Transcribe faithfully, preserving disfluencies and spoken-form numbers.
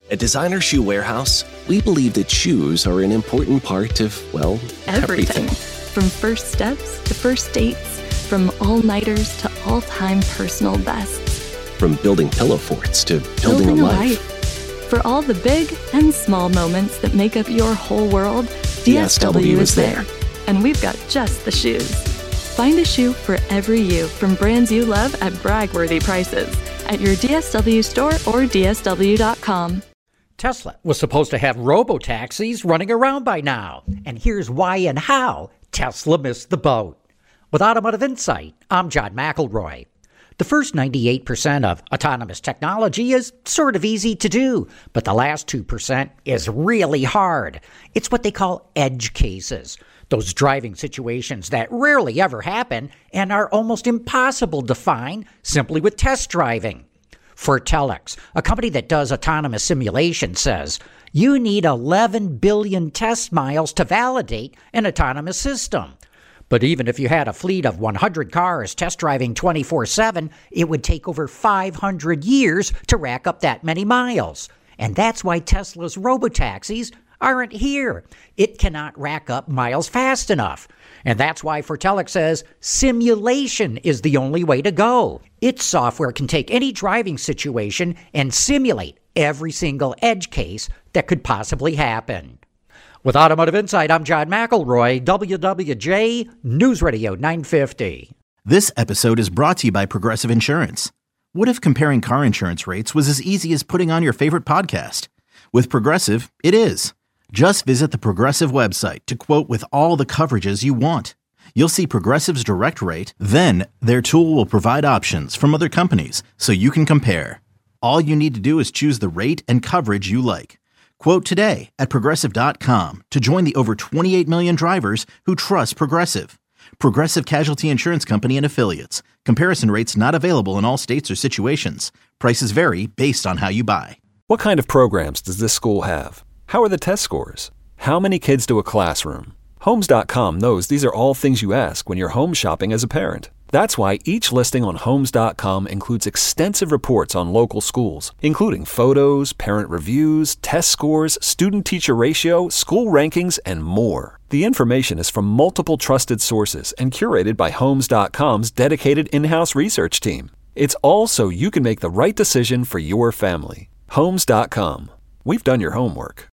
At Designer Shoe Warehouse, we believe that shoes are an important part of, well, everything. everything. From first steps to first dates, from all-nighters to all-time personal bests. From building pillow forts to building, Building a a life. life. For all the big and small moments that make up your whole world, D S W is there. And we've got just the shoes. Find a shoe for every you from brands you love at brag-worthy prices at your D S W store or D S W dot com. Tesla was supposed to have robo-taxis running around by now. And here's why and how Tesla missed the boat. With Automotive Insight, I'm John McElroy. The first ninety-eight percent of autonomous technology is sort of easy to do, but the last two percent is really hard. It's what they call edge cases, those driving situations that rarely ever happen and are almost impossible to find simply with test driving. Fortelix, a company that does autonomous simulation, says you need eleven billion test miles to validate an autonomous system. But even if you had a fleet of one hundred cars test driving twenty-four seven, it would take over five hundred years to rack up that many miles. And that's why Tesla's robotaxis aren't here. It cannot rack up miles fast enough. And that's why Fortelix says simulation is the only way to go. Its software can take any driving situation and simulate every single edge case that could possibly happen. With Automotive Insight, I'm John McElroy, W W J News Radio nine fifty. This episode is brought to you by Progressive Insurance. What if comparing car insurance rates was as easy as putting on your favorite podcast? With Progressive, it is. Just visit the Progressive website to quote with all the coverages you want. You'll see Progressive's direct rate, then their tool will provide options from other companies so you can compare. All you need to do is choose the rate and coverage you like. Quote today at Progressive dot com to join the over twenty-eight million drivers who trust Progressive. Progressive Casualty Insurance Company and Affiliates. Comparison rates not available in all states or situations. Prices vary based on how you buy. What kind of programs does this school have? How are the test scores? How many kids do a classroom? Homes dot com knows these are all things you ask when you're home shopping as a parent. That's why each listing on Homes dot com includes extensive reports on local schools, including photos, parent reviews, test scores, student-teacher ratio, school rankings, and more. The information is from multiple trusted sources and curated by Homes dot com's dedicated in-house research team. It's all so you can make the right decision for your family. Homes dot com. We've done your homework.